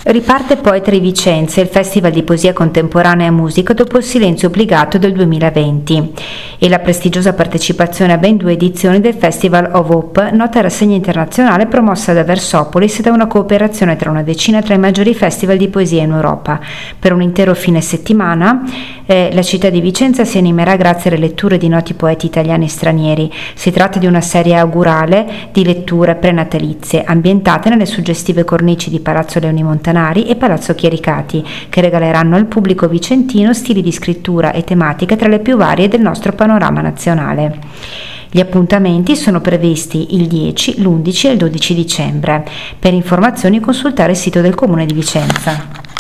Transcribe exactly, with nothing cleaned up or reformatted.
Riparte Poetry Vicenza, il Festival di Poesia Contemporanea e Musica dopo il silenzio obbligato del duemilaventi e la prestigiosa partecipazione a ben due edizioni del Festival of Hope, nota rassegna internazionale promossa da Versopolis e da una cooperazione tra una decina tra i maggiori festival di poesia in Europa. Per un intero fine settimana eh, la città di Vicenza si animerà grazie alle letture di noti poeti italiani e stranieri. Si tratta di una serie augurale di letture prenatalizie ambientate nelle suggestive cornici di Palazzo Leoni Montanari e Palazzo Chiericati, che regaleranno al pubblico vicentino stili di scrittura e tematiche tra le più varie del nostro panorama nazionale. Gli appuntamenti sono previsti il dieci, l'undici e il dodici dicembre. Per informazioni consultare il sito del Comune di Vicenza.